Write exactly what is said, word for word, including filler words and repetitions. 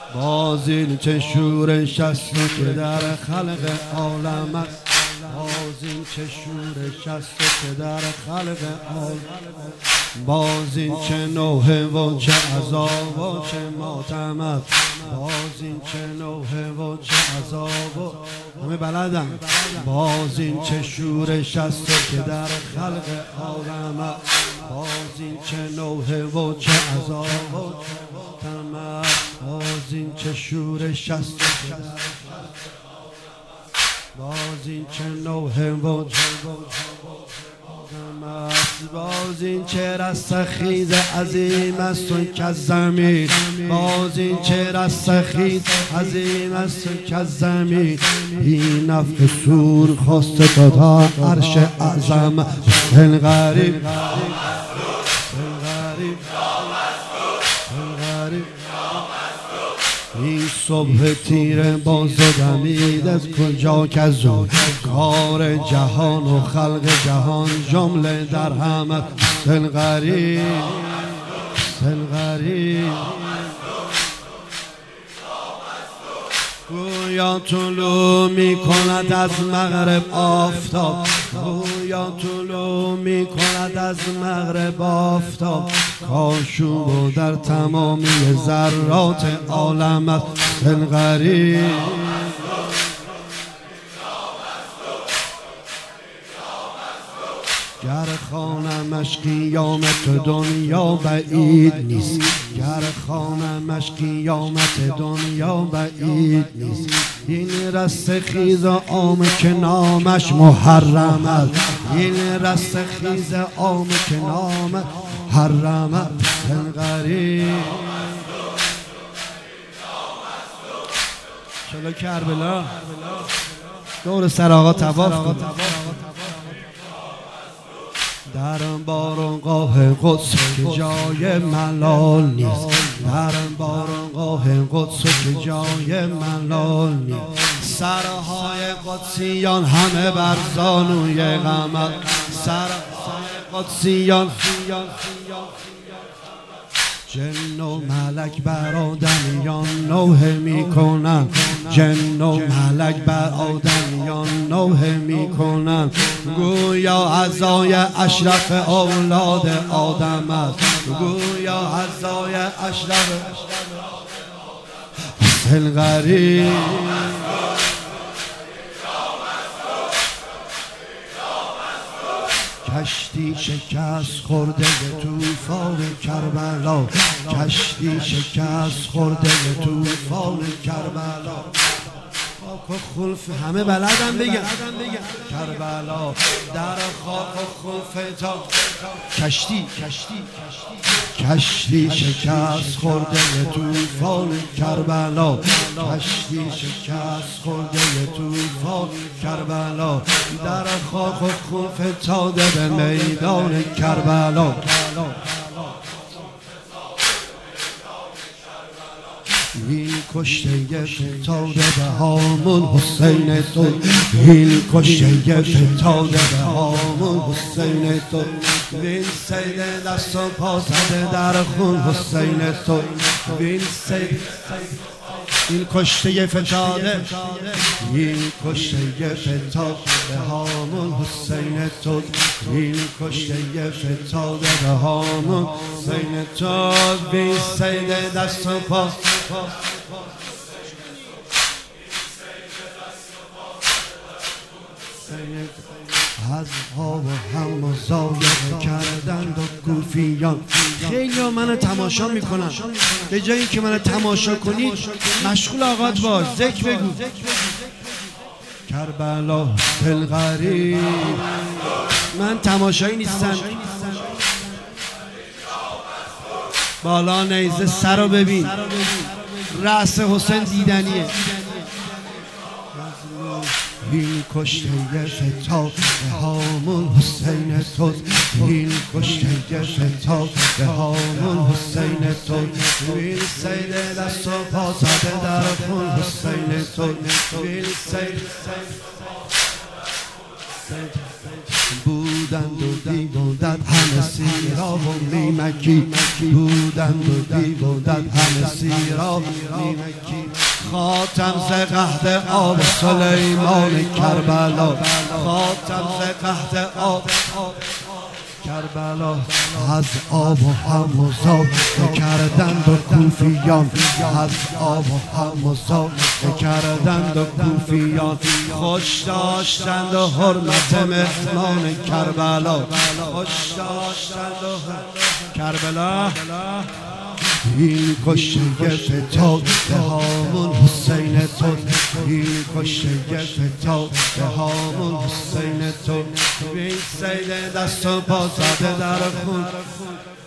باز این چه شورش است که در خلق عالم است، باز این چه شورش است که در خلق عالم، باز این چه نوحه و چه عذاب و چه ماتم است، باز این چه نوحه و چه عذاب و همه بلدم، باز این چه شورش است که در خلق عالم است، باز این چه نوحه و چه عذاب و چه ماتم است، باز این چه شورش است که در باز این چه نوحه و چه باز این چه رستخیز عظیم است و که زمین، باز این چه رستخیز عظیم است و که زمین، این نفع سور خواسته تا تا عرش اعظم حسین غریب این صبح تیره باز دمید از کجا که زود کار جهان و خلق جهان جمله در هم حسین غریب حسین غریب گویا طلوع می کند از مغرب آفتاب، گویا طلوع می کند از مغرب آفتاب، کاشو در تمامی ذرات عالم است حسین غریب گر خوانمش قیامت دنیا بعید نیست، گر خوانمش قیامت دنیا بعید نیست، این رستخیز عام که نامش محرم است، این رستخیز عام که نامش محرم است حسین غریب چلو کربلا دور سر آقا طواف کن در بارگاه قدس که جای ملال نیست، در بارگاه قدس که جای ملال نیست، سرهای قدسیان همه بر زانوی غم، سرهای قدسیان جن و ملک بر آدمیان نوحه می کنن، جن و ملک بر آدمیان نوحه می کنن، گویا عزای اشرف اولاد آدم است، گویا عزای اشرف حسین غریب کشتی شکست خورده به طوفان کربلا، کشتی شکست خورده به طوفان کربلا، خاک و خلف همه بلدم بگم کربلا در خاک و خلف تا کشتی کشتی کشتی شکست خورده به طوفان کربلا، کشتی شکست خورده به طوفان کربلا، در خاک و خلف تاده به میدان کربلا، این کشته فتاده به هامون حسین تو، این کشته فتاده به هامون حسین تو، این سید دست و پا زده در خون حسین تو، این سید این کشته فتاده این کشته فتاده به هامون حسین تو، این کشته فتاده به هامون حسین تو، این سید دست و پا از ها و هم مزایده کردند و کوفیان، خیلی ها من تماشا میکنن، به جایی که من تماشا کنید مشغول آقات باش، ذکر بگو کربلا حسین غریب، من تماشایی نیستم، بالا نیزه سر رو ببین، رأس حسین دیدنیه، این کشته فتاده هامون حسین تو، این کشته فتاده هامون حسین تو، این سید دست و پا زده در خون حسین تو، این سید بودند و دیدند همه همه سیراب و نیمکی بودند و دیوودت همه سیراب و نیمکی خاتم ز قحط آب سلیمان کربلا خاتم ز قحط آب کربلا از آب و هم و زاد کردند و کوفیان از آب و هم و زاد کردند و کوفیان خوش داشتند و حرمت مهمان کربلا خوش داشتند و کربلا این کشته فتاد به هامون حسین تو این کشته فتاد به هامون حسین تو این سید دست و پا زده در خون